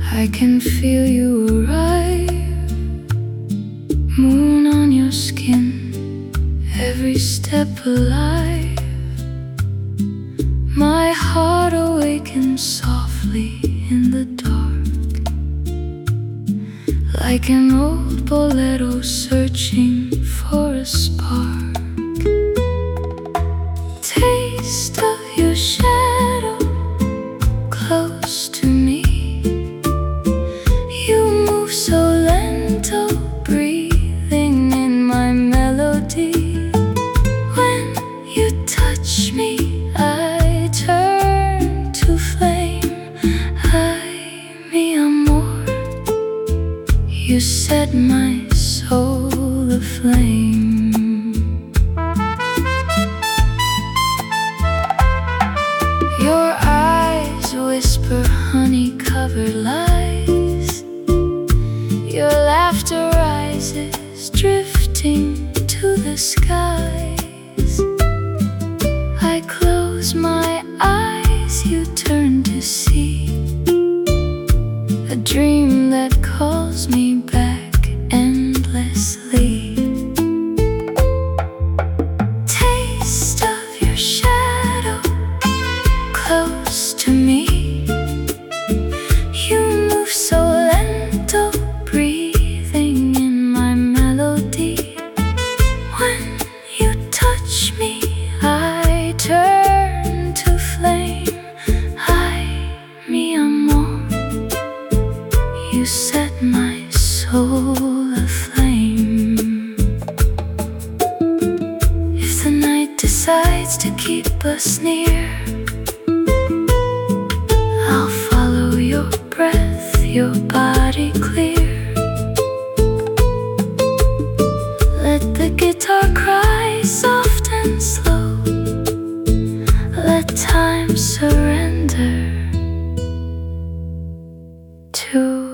I can feel you arrive, moon on your skin, every step alive. My heart awakens softly in the dark, like an old bolero searching for a spark. Taste of your shadow close to me. You move so lento, breathing in my melody. When you touch me, I turn to flame. Ay, mi amor, you set my soul aflame. Your eyes whisper honey-covered lies. Your laughter rises, drifting to the skies. I close my eyes, you turn to see a dream that calls me back endlessly. Taste of your shadow close to me. You move so lento, breathing in my melody. When you touch me, I turn to flame. Ay, mi amor, you set my soul aflame. If the night decides to keep us near, I'll follow your breath, your body clear. Let the guitar cry soft and slow. Let time surrender to